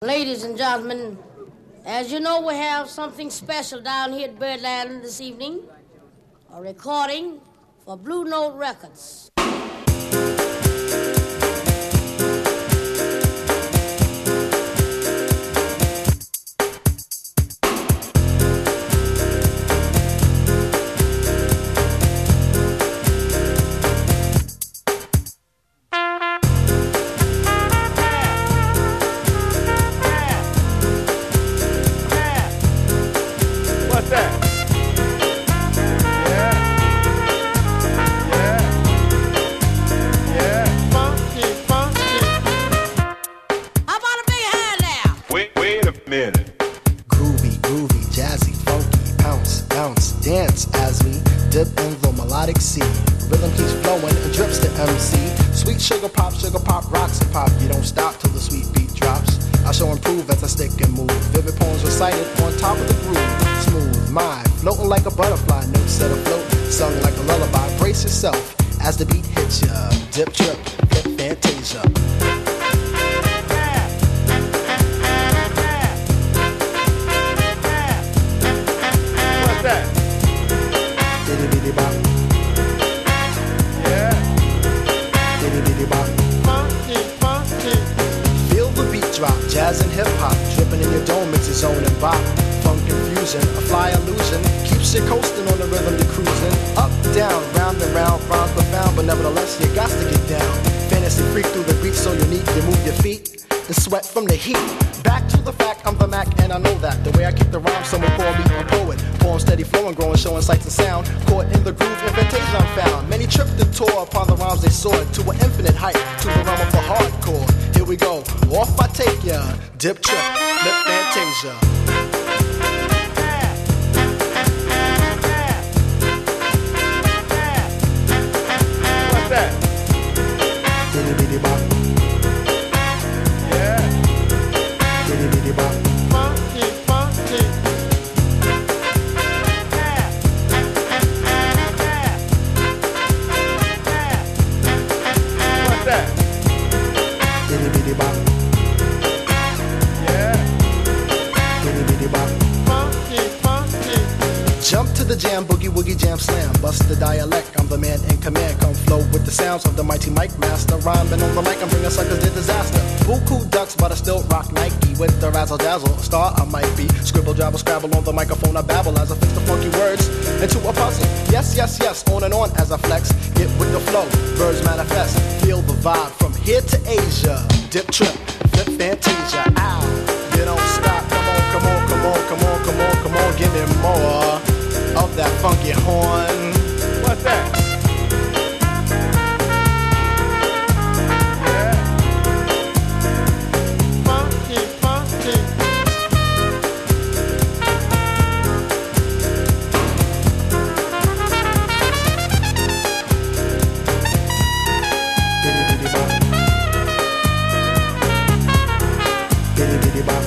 Ladies and gentlemen, as you know, we have something special down here at Birdland this evening. A recording for Blue Note Records. As the beat hits ya, dip, trip, flip, fantasia. What's that? Bitty bitty bop. Yeah. Bitty bitty bop. Funky, funky. Feel the beat drop, jazz and hip hop, dripping in your dome, it's its own and bop. Funk confusion, a fly illusion, keeps you coasting on the rhythm you're cruising. Up, down, round and round, rhymes profound, but nevertheless you got to get down. Fantasy freak through the beat, so unique, you move your feet and sweat from the heat. Back to the fact, I'm the Mac, and I know that. The way I kick the rhyme, someone call me a poet. Poem steady flowing, growing, showing sights and sound. Caught in the groove, invitation I'm found. Many tripped and tore upon the rhymes they soared to an infinite height, to the realm of the hardcore. Here we go, off I take ya, dip, trip, flip, fantasia. Bitty bitty bop. Yeah. Bitty bitty bop. Funky, funky. What's that? Bitty bitty bop. Yeah. Bitty bitty bop. Funky, funky. Jump to the jam, boogie woogie jam slam. Bust the dialect, I'm the man in command. Come flow with the sounds of the mighty mic master. Rhyming on the mic, I'm bringing suckers to disaster. Buku ducks, but I still rock Nike. With the razzle dazzle, star I might be. Scribble, jabble, scrabble on the microphone, I babble as I fix the funky words into a puzzle. Yes, yes, yes, on and on as I flex. Get with the flow, birds manifest. Feel the vibe from here to Asia. Dip, trip, flip, fantasia. Ow, you don't stop. Come on, come on, come on, come on, come on, come on. Give me more of that funky horn. What's that? Yeah. Funky, funky. Bitty bitty bop. Bitty bitty bop.